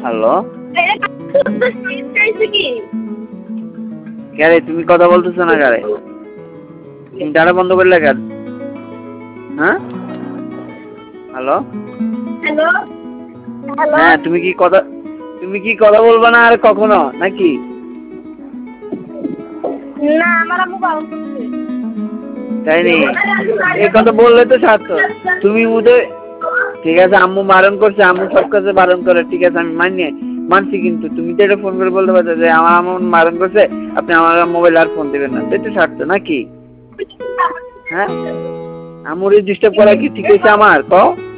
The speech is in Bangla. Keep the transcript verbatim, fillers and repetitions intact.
হ্যালো কে রে তুমি কথা বলতেছো না কারে তুমি ডাটা বন্ধ করলে কেন হ্যাঁ হ্যালো হ্যালো হ্যালো হ্যাঁ তুমি কি কথা তুমি কি কথা বলবা না আর কখনো নাকি না আমার আম্মু বারণ করছে তাই নি এই কথা বললে তো সার্থক তুমি উদয় ঠিক আছে আম্মু বারণ করছে আম্মু সব কাজে বারণ করে ঠিক আছে আমি মানি মানছি কিন্তু তুমি তো এটা ফোন করে বলতে পারছো যে আমার আম্মু বারণ করছে আপনি আমার মোবাইল আর ফোন দিবেন না তো সার্থক নাকি হ্যাঁ আম্মুর ডিস্টার্ব করা কি ঠিক আছে আমার কও